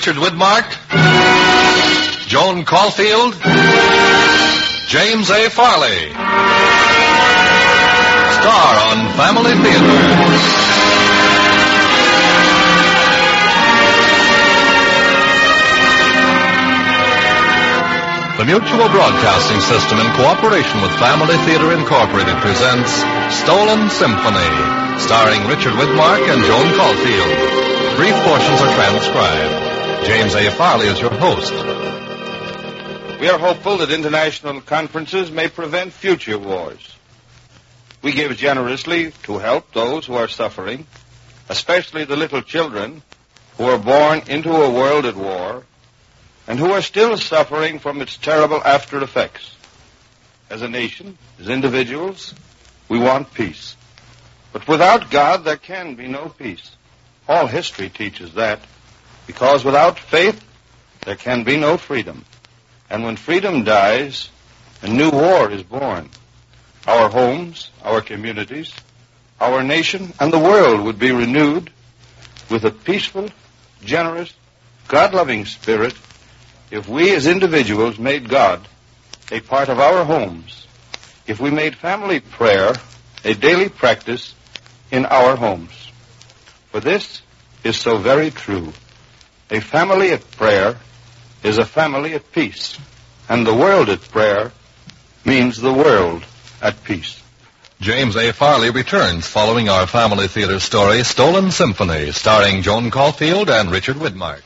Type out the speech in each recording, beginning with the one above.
Richard Widmark, Joan Caulfield, James A. Farley. Star on Family Theater. The Mutual Broadcasting System, in cooperation with Family Theater Incorporated, presents Stolen Symphony, starring Richard Widmark and Joan Caulfield. Brief portions are transcribed. James A. Farley is your host. We are hopeful that international conferences may prevent future wars. We give generously to help those who are suffering, especially the little children who are born into a world at war, and who are still suffering from its terrible after effects. As a nation, as individuals, we want peace. But without God, there can be no peace. All history teaches that, because without faith, there can be no freedom. And when freedom dies, a new war is born. Our homes, our communities, our nation, and the world would be renewed with a peaceful, generous, God-loving spirit if we as individuals made God a part of our homes, if we made family prayer a daily practice in our homes. For this is so very true. A family at prayer is a family at peace, and the world at prayer means the world at peace. James A. Farley returns following our Family Theater story, Stolen Symphony, starring Joan Caulfield and Richard Widmark.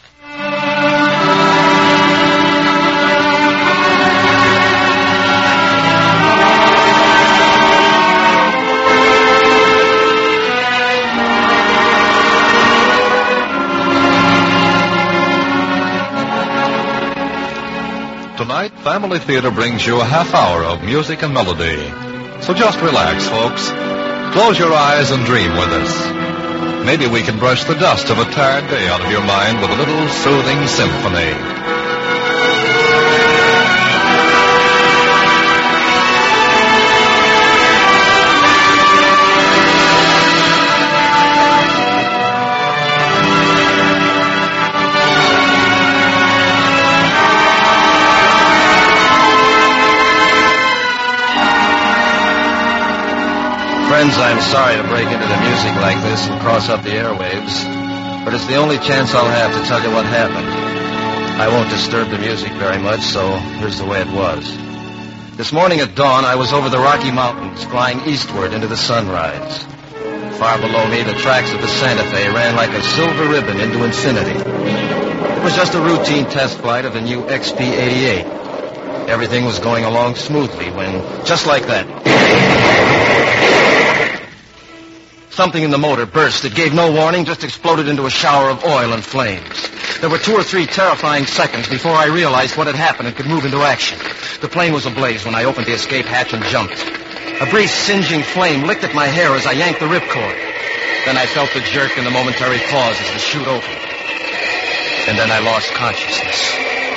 Tonight, Family Theater brings you a half hour of music and melody. So just relax, folks. Close your eyes and dream with us. Maybe we can brush the dust of a tired day out of your mind with a little soothing symphony. Friends, I'm sorry to break into the music like this and cross up the airwaves, but it's the only chance I'll have to tell you what happened. I won't disturb the music very much, so here's the way it was. This morning at dawn, I was over the Rocky Mountains, flying eastward into the sunrise. Far below me, the tracks of the Santa Fe ran like a silver ribbon into infinity. It was just a routine test flight of the new XP-88. Everything was going along smoothly when, just like that, something in the motor burst. It gave no warning, just exploded into a shower of oil and flames. There were 2 or 3 terrifying seconds before I realized what had happened and could move into action. The plane was ablaze when I opened the escape hatch and jumped. A brief singeing flame licked at my hair as I yanked the ripcord. Then I felt the jerk and the momentary pause as the chute opened. And then I lost consciousness.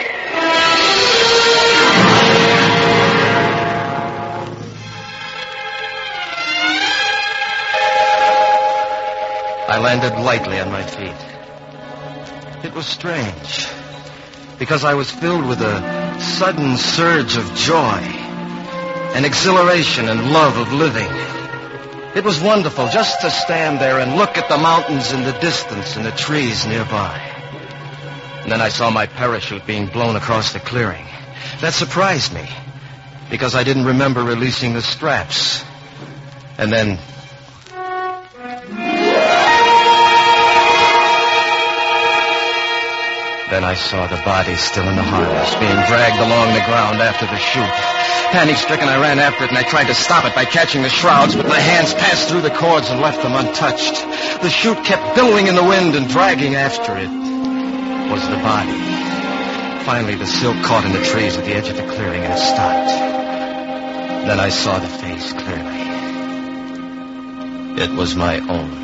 I landed lightly on my feet. It was strange, because I was filled with a sudden surge of joy, an exhilaration and love of living. It was wonderful just to stand there and look at the mountains in the distance and the trees nearby. And then I saw my parachute being blown across the clearing. That surprised me, because I didn't remember releasing the straps. And then I saw the body still in the harness, being dragged along the ground after the chute. Panic-stricken, I ran after it, and I tried to stop it by catching the shrouds, but my hands passed through the cords and left them untouched. The chute kept billowing in the wind, and dragging after it was the body. Finally, the silk caught in the trees at the edge of the clearing, and it stopped. Then I saw the face clearly. It was my own.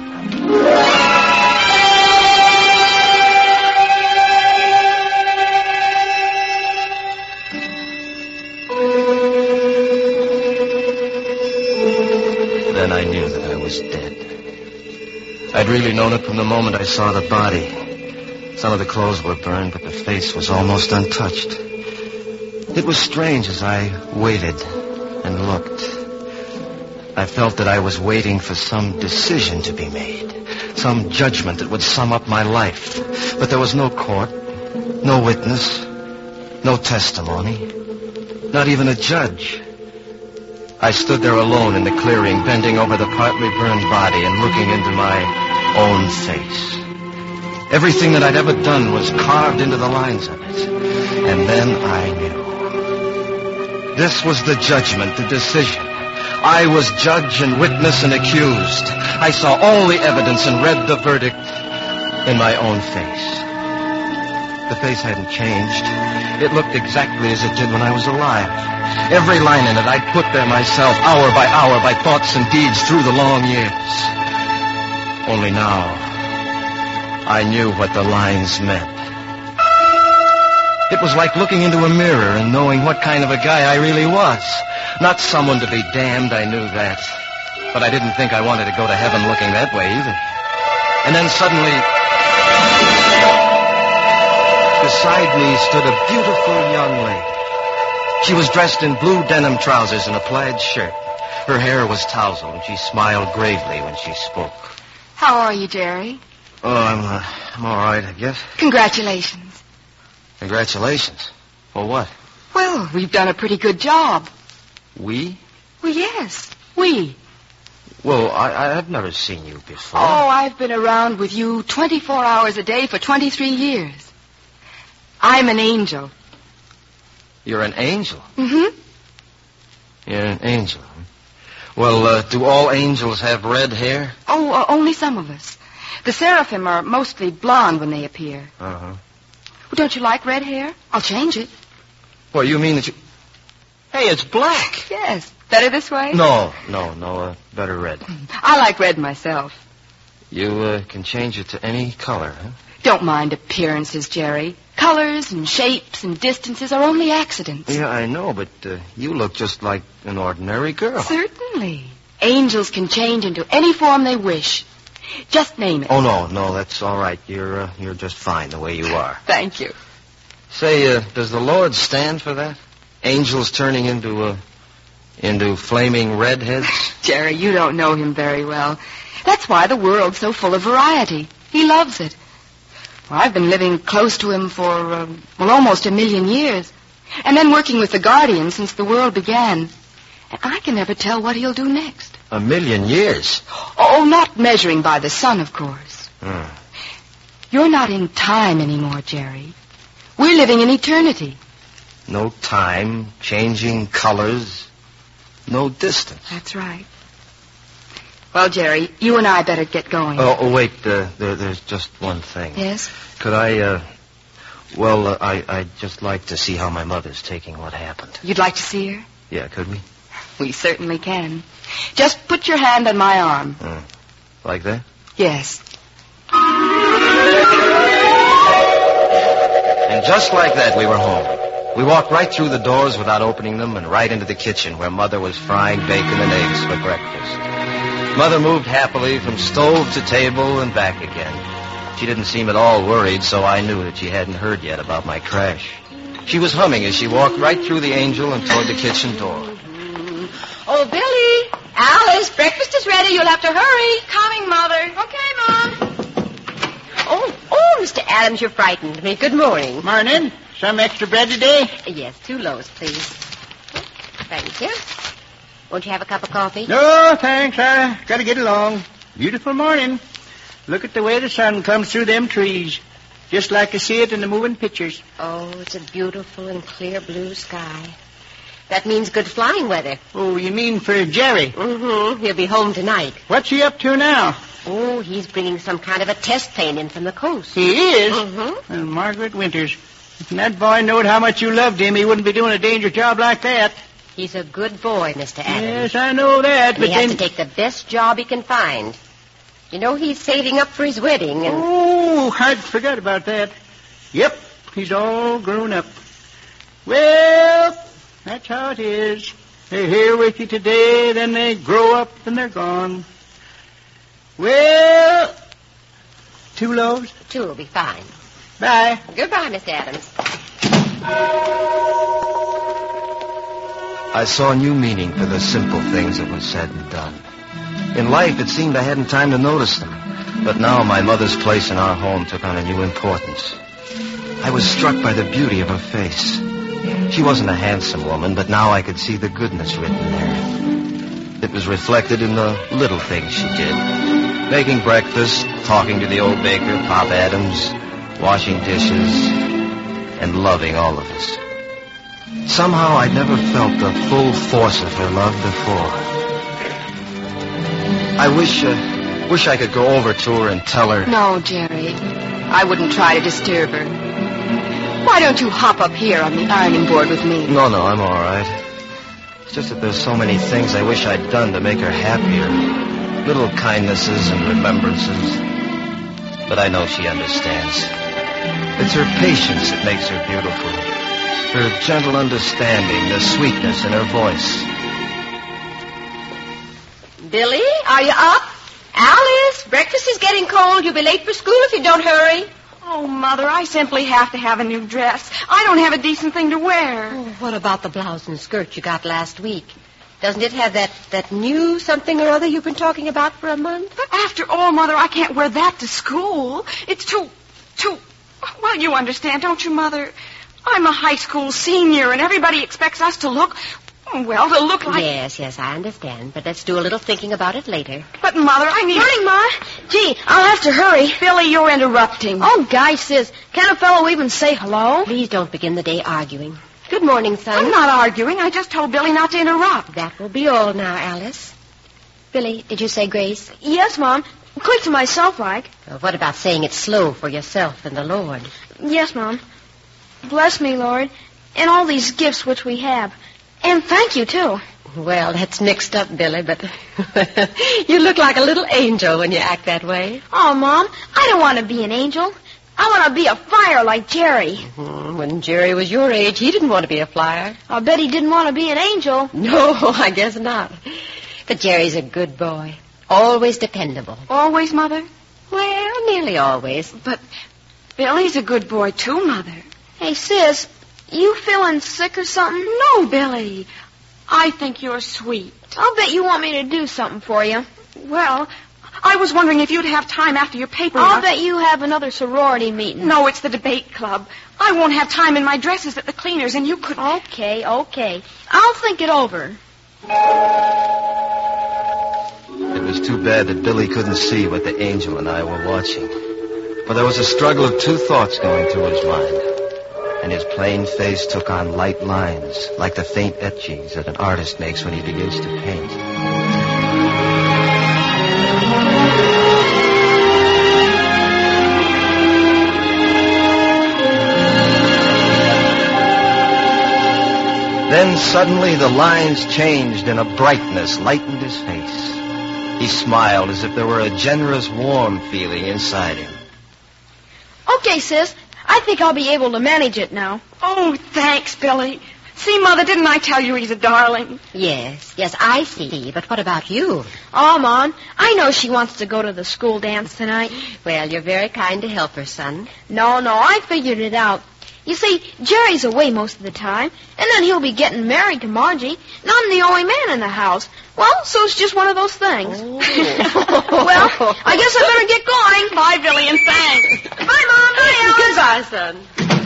Then I knew that I was dead. I'd really known it from the moment I saw the body. Some of the clothes were burned, but the face was almost untouched. It was strange as I waited and looked. I felt that I was waiting for some decision to be made, some judgment that would sum up my life. But there was no court, no witness, no testimony, not even a judge. I stood there alone in the clearing, bending over the partly burned body and looking into my own face. Everything that I'd ever done was carved into the lines of it. And then I knew. This was the judgment, the decision. I was judge and witness and accused. I saw all the evidence and read the verdict in my own face. The face hadn't changed. It looked exactly as it did when I was alive. Every line in it I'd put there myself, hour by thoughts and deeds through the long years. Only now, I knew what the lines meant. It was like looking into a mirror and knowing what kind of a guy I really was. Not someone to be damned, I knew that. But I didn't think I wanted to go to heaven looking that way either. And then suddenly, beside me stood a beautiful young lady. She was dressed in blue denim trousers and a plaid shirt. Her hair was tousled, and she smiled gravely when she spoke. How are you, Jerry? Oh, I'm all right, I guess. Congratulations. Congratulations. For what? Well, we've done a pretty good job. We? Well, yes, we. Well, I've never seen you before. Oh, I've been around with you 24 hours a day for 23 years. I'm an angel. You're an angel? Mm-hmm. You're an angel. Huh? Well, do all angels have red hair? Oh, only some of us. The seraphim are mostly blonde when they appear. Uh-huh. Well, don't you like red hair? I'll change it. Well, you mean that you... Hey, it's black. Yes. Better this way? No, better red. I like red myself. You can change it to any color, huh? Don't mind appearances, Jerry. Colors and shapes and distances are only accidents. Yeah, I know, but you look just like an ordinary girl. Certainly. Angels can change into any form they wish. Just name it. Oh, no, that's all right. You're just fine the way you are. Thank you. Say, does the Lord stand for that? Angels turning into flaming redheads? Jerry, you don't know him very well. That's why the world's so full of variety. He loves it. Well, I've been living close to him for, almost 1 million years. And then working with the Guardian since the world began. And I can never tell what he'll do next. 1 million years? Oh, not measuring by the sun, of course. You're not in time anymore, Jerry. We're living in eternity. No time, changing colors, no distance. That's right. Well, Jerry, you and I better get going. Oh, wait, there's just one thing. Yes? Could I'd just like to see how my mother's taking what happened. You'd like to see her? Yeah, could we? We certainly can. Just put your hand on my arm. Like that? Yes. And just like that, we were home. We walked right through the doors without opening them and right into the kitchen where Mother was frying bacon and eggs for breakfast. Mother moved happily from stove to table and back again. She didn't seem at all worried, so I knew that she hadn't heard yet about my crash. She was humming as she walked right through the Angel and toward the kitchen door. Oh, Billy! Alice, breakfast is ready. You'll have to hurry. Coming, Mother. Okay, Mom. Oh, Mr. Adams, you're frightened me. Good morning. Morning. Some extra bread today? Yes, 2 loaves, please. Thank you. Won't you have a cup of coffee? No, thanks. I gotta get along. Beautiful morning. Look at the way the sun comes through them trees. Just like to see it in the moving pictures. Oh, it's a beautiful and clear blue sky. That means good flying weather. Oh, you mean for Jerry? Mm-hmm. He'll be home tonight. What's he up to now? Oh, he's bringing some kind of a test plane in from the coast. He is? Mm-hmm. Well, Margaret Winters. If that boy knowed how much you loved him, he wouldn't be doing a dangerous job like that. He's a good boy, Mr. Adams. Yes, I know that, but he has to take the best job he can find. You know, he's saving up for his wedding and... Oh, I'd forgot about that. Yep, he's all grown up. Well, that's how it is. They're here with you today, then they grow up and they're gone. Well, 2 loaves? 2 will be fine. Bye. Goodbye, Mr. Adams. I saw new meaning for the simple things that were said and done. In life, it seemed I hadn't time to notice them. But now my mother's place in our home took on a new importance. I was struck by the beauty of her face. She wasn't a handsome woman, but now I could see the goodness written there. It was reflected in the little things she did. Making breakfast, talking to the old baker, Pop Adams, washing dishes, and loving all of us. Somehow I'd never felt the full force of her love before. I wish I could go over to her and tell her... No, Jerry. I wouldn't try to disturb her. Why don't you hop up here on the ironing board with me? No, I'm all right. It's just that there's so many things I wish I'd done to make her happier. Little kindnesses and remembrances. But I know she understands. It's her patience that makes her beautiful. Her gentle understanding, the sweetness in her voice. Billy, are you up? Alice, breakfast is getting cold. You'll be late for school if you don't hurry. Oh, Mother, I simply have to have a new dress. I don't have a decent thing to wear. Oh, what about the blouse and skirt you got last week? Doesn't it have that new something or other you've been talking about for a month? But after all, Mother, I can't wear that to school. It's too... Well, you understand, don't you, Mother? I'm a high school senior, and everybody expects us to look... Well, to look like... Yes, I understand. But let's do a little thinking about it later. But, Mother, I need... Morning, Ma. Gee, I'll have to hurry. Billy, you're interrupting. Oh, gosh, sis. Can't a fellow even say hello? Please don't begin the day arguing. Good morning, son. I'm not arguing. I just told Billy not to interrupt. That will be all now, Alice. Billy, did you say grace? Yes, Mom. Quick to myself, like. Well, what about saying it slow for yourself and the Lord? Yes, Mom. Bless me, Lord, and all these gifts which we have. And thank you, too. Well, that's mixed up, Billy, but you look like a little angel when you act that way. Oh, Mom, I don't want to be an angel. I want to be a flyer like Jerry. When Jerry was your age, he didn't want to be a flyer. I bet he didn't want to be an angel. No, I guess not. But Jerry's a good boy. Always dependable. Always, Mother? Well, nearly always. But Billy's a good boy, too, Mother. Hey, sis, you feeling sick or something? No, Billy. I think you're sweet. I'll bet you want me to do something for you. Well, I was wondering if you'd have time after your paper. I'll bet you have another sorority meeting. No, it's the debate club. I won't have time in my dresses at the cleaners, and you could... Okay. I'll think it over. It was too bad that Billy couldn't see what the angel and I were watching. For there was a struggle of two thoughts going through his mind. And his plain face took on light lines, like the faint etchings that an artist makes when he begins to paint. Then suddenly the lines changed and a brightness lightened his face. He smiled as if there were a generous, warm feeling inside him. Okay, sis. I think I'll be able to manage it now. Oh, thanks, Billy. See, Mother, didn't I tell you he's a darling? Yes, I see. But what about you? Oh, Mom, I know she wants to go to the school dance tonight. Well, you're very kind to help her, son. No, I figured it out. You see, Jerry's away most of the time, and then he'll be getting married to Margie, and I'm the only man in the house. Well, so it's just one of those things. Oh. Well, I guess I better get going. Bye, Billy, and thanks. Bye, Mom. Bye, Alice. Goodbye, son.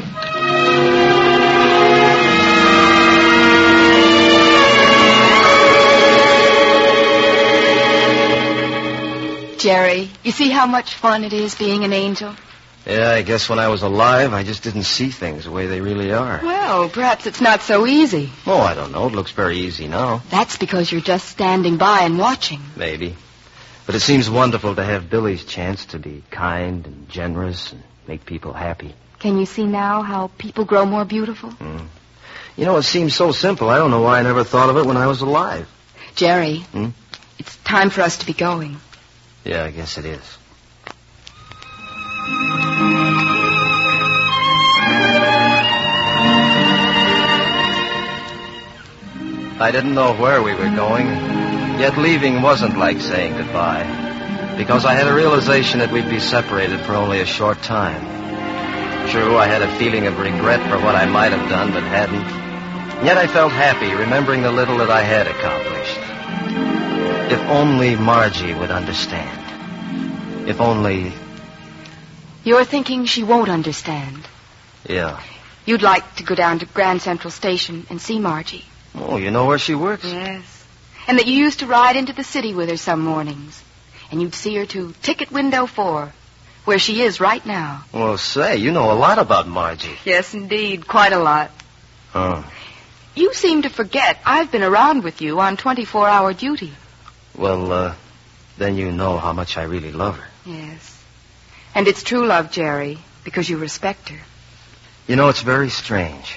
Jerry, you see how much fun it is being an angel? Yeah, I guess when I was alive, I just didn't see things the way they really are. Well, perhaps it's not so easy. Oh, I don't know. It looks very easy now. That's because you're just standing by and watching. Maybe. But it seems wonderful to have Billy's chance to be kind and generous and make people happy. Can you see now how people grow more beautiful? You know, it seems so simple. I don't know why I never thought of it when I was alive. Jerry, it's time for us to be going. Yeah, I guess it is. I didn't know where we were going, yet leaving wasn't like saying goodbye, because I had a realization that we'd be separated for only a short time. true, I had a feeling of regret for what I might have done but hadn't. Yet I felt happy remembering the little that I had accomplished. If only Margie would understand. If only... You're thinking she won't understand. Yeah. You'd like to go down to Grand Central Station and see Margie. Oh, you know where she works? Yes. And that you used to ride into the city with her some mornings. And you'd see her to ticket window 4, where she is right now. Well, say, you know a lot about Margie. Yes, indeed. Quite a lot. Oh. You seem to forget I've been around with you on 24-hour duty. Well, then you know how much I really love her. Yes. And it's true love, Jerry, because you respect her. You know, it's very strange.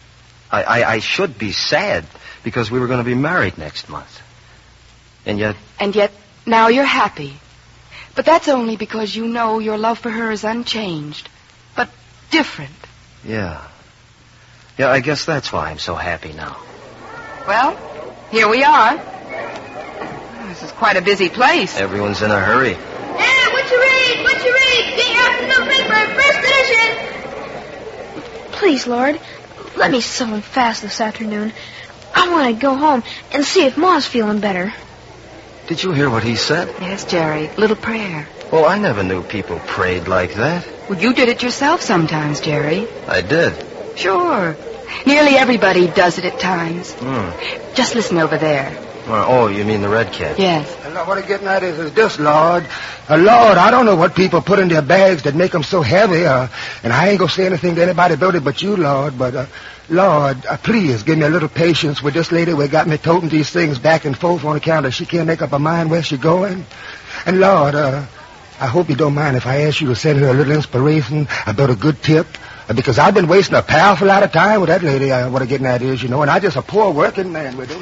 I should be sad because we were going to be married next month. And yet... And yet, now you're happy. But that's only because you know your love for her is unchanged, but different. Yeah. Yeah, I guess that's why I'm so happy now. Well, here we are. This is quite a busy place. Everyone's in a hurry. Hey, what you read? What you read? Get your afternoon paper, first edition. Please, Lord, let me sew fast this afternoon. I want to go home and see if Ma's feeling better. Did you hear what he said? Yes, Jerry. Little prayer. Well, I never knew people prayed like that. Well, you did it yourself sometimes, Jerry. I did. Sure. Nearly everybody does it at times. Just listen over there. Oh, you mean the red cat? Yes. What I'm getting at is this, Lord. Lord, I don't know what people put in their bags that make them so heavy, and I ain't going to say anything to anybody about it but you, Lord. But, Lord, please give me a little patience with this lady who got me toting these things back and forth on account of she can't make up her mind where she's going. And, Lord, I hope you don't mind if I ask you to send her a little inspiration about a good tip. Because I've been wasting a powerful lot of time with that lady, what I'm getting at is, you know, and I'm just a poor working man with it.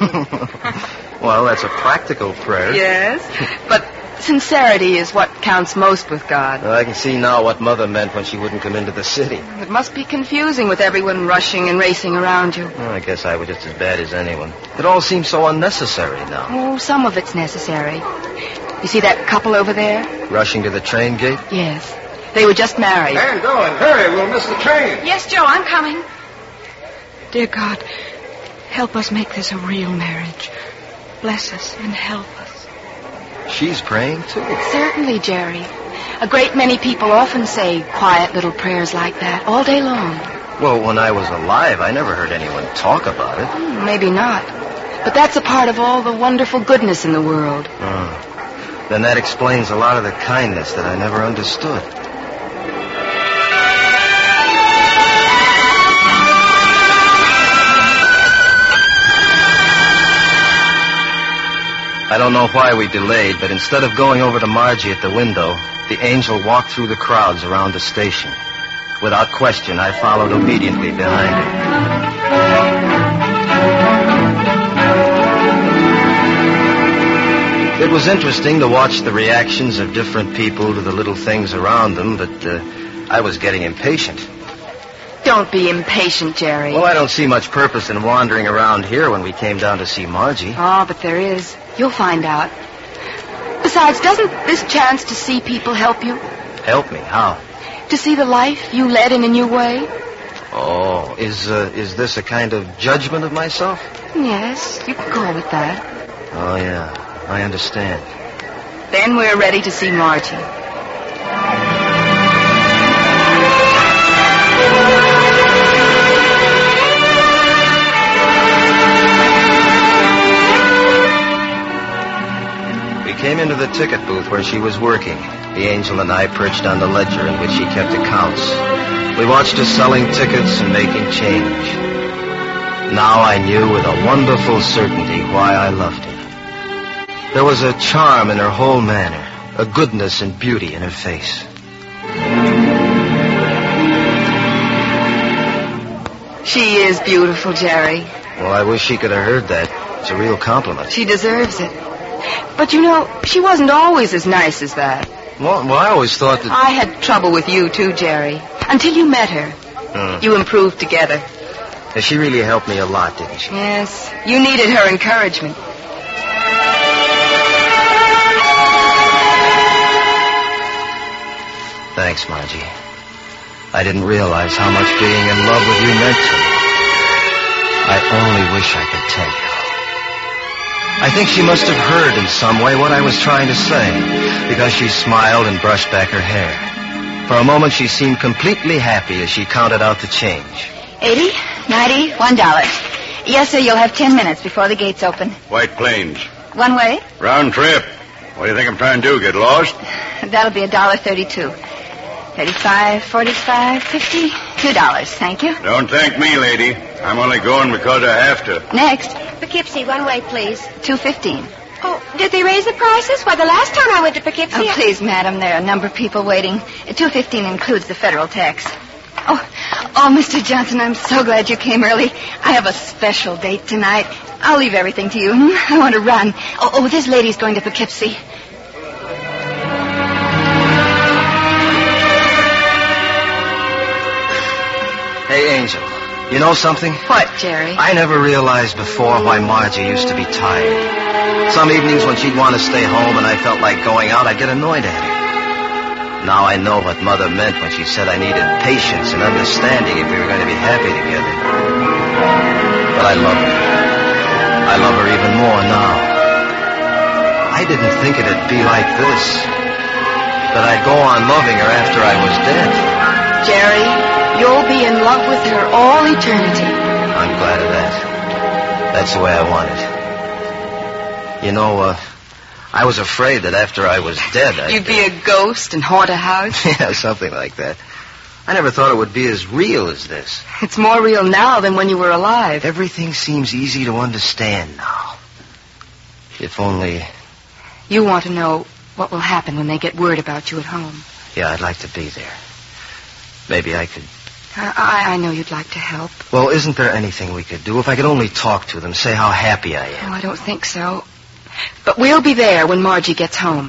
Well, that's a practical prayer. Yes, but sincerity is what counts most with God. Well, I can see now what Mother meant when she wouldn't come into the city. It must be confusing with everyone rushing and racing around you. Well, I guess I was just as bad as anyone. It all seems so unnecessary now. Oh, some of it's necessary. You see that couple over there? Rushing to the train gate? Yes. They were just married. Man, going. Hurry, we'll miss the train. Yes, Joe, I'm coming. Dear God, help us make this a real marriage. Bless us and help us. She's praying, too. Certainly, Jerry. A great many people often say quiet little prayers like that all day long. Well, when I was alive, I never heard anyone talk about it. Maybe not. But that's a part of all the wonderful goodness in the world. Then that explains a lot of the kindness that I never understood. I don't know why we delayed, but instead of going over to Margie at the window, the angel walked through the crowds around the station. Without question, I followed obediently behind her. It was interesting to watch the reactions of different people to the little things around them, but I was getting impatient. Don't be impatient, Jerry. Well, I don't see much purpose in wandering around here when we came down to see Margie. Oh, but there is. You'll find out. Besides, doesn't this chance to see people help you? Help me? How? To see the life you led in a new way? Oh, is this a kind of judgment of myself? Yes, you can call it that. Oh, yeah, I understand. Then we're ready to see Margie. Came into the ticket booth where she was working. The angel and I perched on the ledger in which she kept accounts. We watched her selling tickets and making change. Now I knew with a wonderful certainty why I loved her. There was a charm in her whole manner, a goodness and beauty in her face. She is beautiful, Jerry. Well, I wish she could have heard that. It's a real compliment. She deserves it. But, you know, she wasn't always as nice as that. Well, I always thought that... I had trouble with you, too, Jerry. Until you met her. You improved together. Yeah, she really helped me a lot, didn't she? Yes. You needed her encouragement. Thanks, Margie. I didn't realize how much being in love with you meant to me. I only wish I could tell you. I think she must have heard in some way what I was trying to say, because she smiled and brushed back her hair. For a moment, she seemed completely happy as she counted out the change. 80, 90, $1. Yes, sir, you'll have 10 minutes before the gates open. White Plains. One way? Round trip. What do you think I'm trying to do, get lost? That'll be $1.32. 35, 45, 50, $2. Thank you. Don't thank me, lady. I'm only going because I have to. Next. Poughkeepsie, one way, please. $2.15. Oh, did they raise the prices? Why, the last time I went to Poughkeepsie... Oh, please, madam, there are a number of people waiting. $2.15 includes the federal tax. Oh, Mr. Johnson, I'm so glad you came early. I have a special date tonight. I'll leave everything to you. I want to run. Oh, this lady's going to Poughkeepsie. Hey, Angel, you know something? What, Jerry? I never realized before why Margie used to be tired. Some evenings when she'd want to stay home and I felt like going out, I'd get annoyed at her. Now I know what Mother meant when she said I needed patience and understanding if we were going to be happy together. But I love her. I love her even more now. I didn't think it'd be like this. That I'd go on loving her after I was dead. Jerry, you'll be in love with her all eternity. I'm glad of that. That's the way I want it. You know, I was afraid that after I was dead, You'd be a ghost and haunt a house? Yeah, something like that. I never thought it would be as real as this. It's more real now than when you were alive. Everything seems easy to understand now. If only... You want to know what will happen when they get word about you at home. Yeah, I'd like to be there. Maybe I could... I know you'd like to help. Well, isn't there anything we could do? If I could only talk to them, say how happy I am. Oh, I don't think so. But we'll be there when Margie gets home.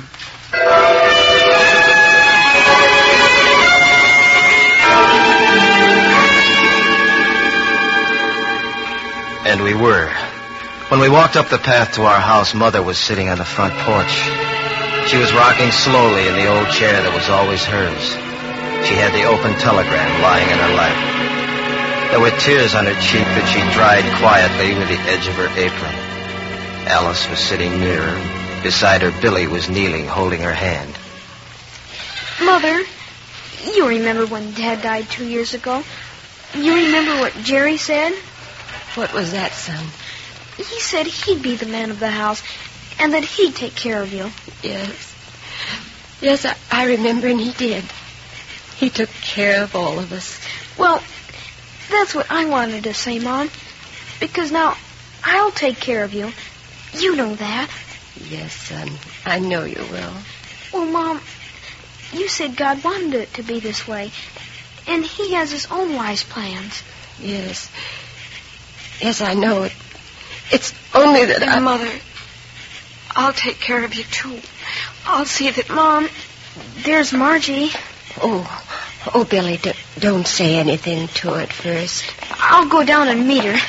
And we were. When we walked up the path to our house, Mother was sitting on the front porch. She was rocking slowly in the old chair that was always hers. She had the open telegram lying in her lap. There were tears on her cheek that she dried quietly with the edge of her apron. Alice was sitting near her. Beside her, Billy was kneeling, holding her hand. Mother, you remember when Dad died 2 years ago? You remember what Jerry said? What was that, son? He said he'd be the man of the house and that he'd take care of you. Yes. Yes, I remember, and he did. He took care of all of us. Well, that's what I wanted to say, Mom. Because now I'll take care of you. You know that. Yes, son. I know you will. Well, Mom, you said God wanted it to be this way. And he has his own wise plans. Yes. Yes, I know it. It's only that and Mother, I'll take care of you, too. I'll see that... Mom, there's Margie. Oh, Billy, don't say anything to her at first. I'll go down and meet her.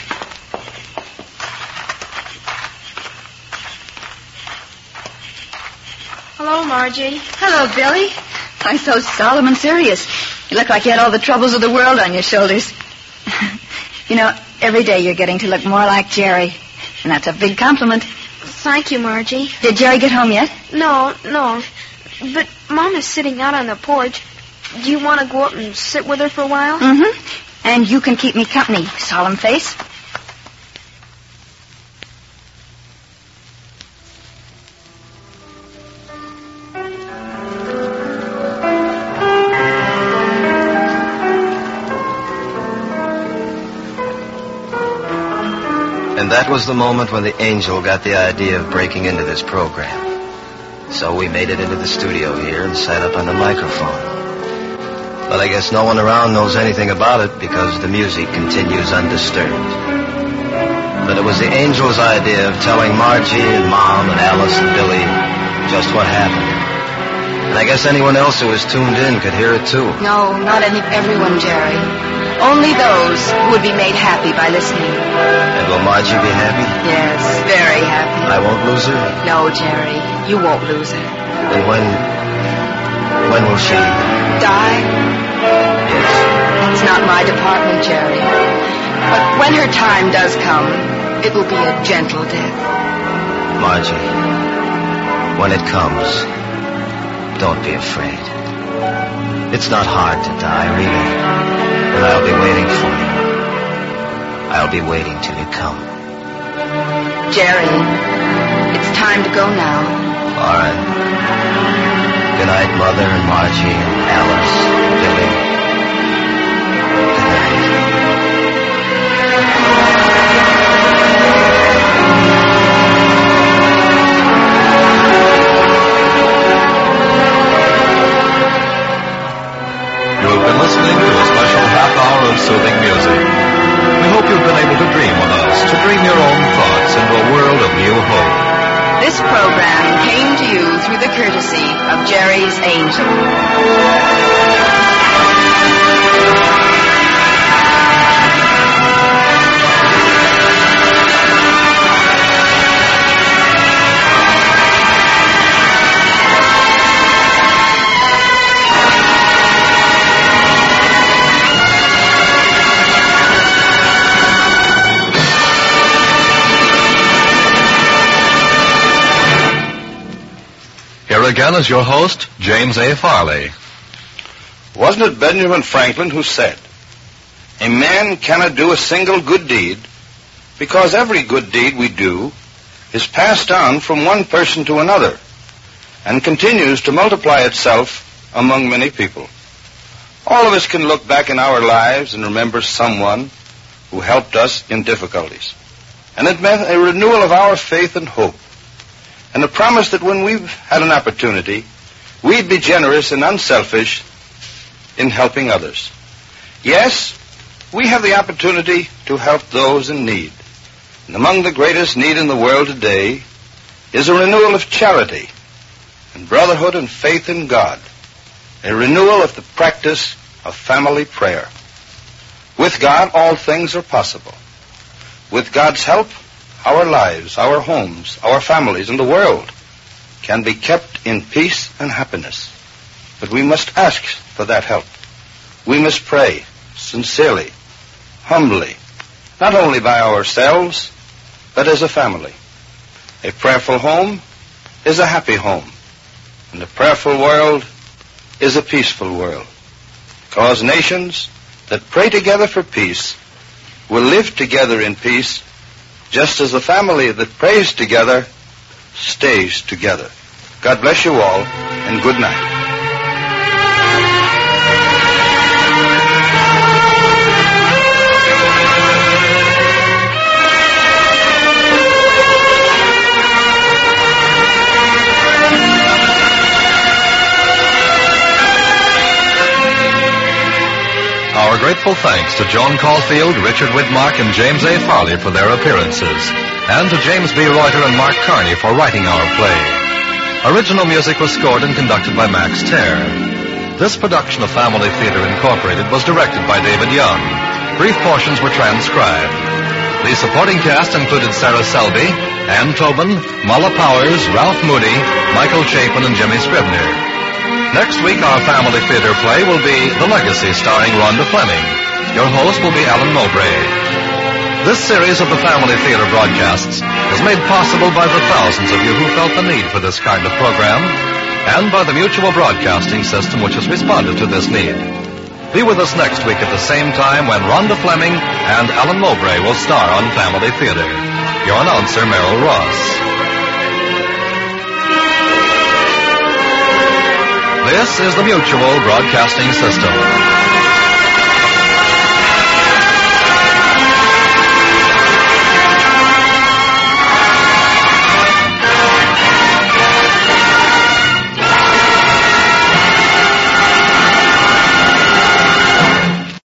Hello, Margie. Hello, Billy. Why so solemn and serious? You look like you had all the troubles of the world on your shoulders. You know, every day you're getting to look more like Jerry. And that's a big compliment. Thank you, Margie. Did Jerry get home yet? No. But Mom is sitting out on the porch. Do you want to go up and sit with her for a while? Mm-hmm. And you can keep me company, solemn face. And that was the moment when the Angel got the idea of breaking into this program. So we made it into the studio here and sat up on the microphone. But I guess no one around knows anything about it because the music continues undisturbed. But it was the Angel's idea of telling Margie and Mom and Alice and Billy just what happened. And I guess anyone else who was tuned in could hear it too. No, not everyone, Jerry. Only those who would be made happy by listening. And will Margie be happy? Yes, very happy. I won't lose her? No, Jerry, you won't lose her. Then when will she... Die? Yes. That's not my department, Jerry. But when her time does come, it will be a gentle death. Margie, when it comes, don't be afraid. It's not hard to die, really. And I'll be waiting for you. I'll be waiting till you come. Jerry, it's time to go now. All right. Good night, Mother and Margie and Alice, Billy. Good night. You have been listening to a special half hour of soothing music. We hope you've been able to dream with us, to dream your own thoughts into a world of new hope. This program came to you through the courtesy of Jerry's Angel. Here again is your host, James A. Farley. Wasn't it Benjamin Franklin who said, "A man cannot do a single good deed because every good deed we do is passed on from one person to another and continues to multiply itself among many people." All of us can look back in our lives and remember someone who helped us in difficulties. And it meant a renewal of our faith and hope, and a promise that when we've had an opportunity, we'd be generous and unselfish in helping others. Yes, we have the opportunity to help those in need. And among the greatest need in the world today is a renewal of charity and brotherhood and faith in God, a renewal of the practice of family prayer. With God, all things are possible. With God's help, our lives, our homes, our families, and the world can be kept in peace and happiness. But we must ask for that help. We must pray sincerely, humbly, not only by ourselves, but as a family. A prayerful home is a happy home, and a prayerful world is a peaceful world. Because nations that pray together for peace will live together in peace, just as a family that prays together stays together. God bless you all, and good night. Our grateful thanks to Joan Caulfield, Richard Widmark, and James A. Farley for their appearances, and to James B. Reuter and Mark Carney for writing our play. Original music was scored and conducted by Max Terr. This production of Family Theater Incorporated was directed by David Young. Brief portions were transcribed. The supporting cast included Sarah Selby, Ann Tobin, Mulla Powers, Ralph Moody, Michael Chapin, and Jimmy Scribner. Next week, our Family Theater play will be The Legacy, starring Rhonda Fleming. Your host will be Alan Mowbray. This series of the Family Theater broadcasts is made possible by the thousands of you who felt the need for this kind of program, and by the Mutual Broadcasting System, which has responded to this need. Be with us next week at the same time when Rhonda Fleming and Alan Mowbray will star on Family Theater. Your announcer, Merrill Ross. This is the Mutual Broadcasting System.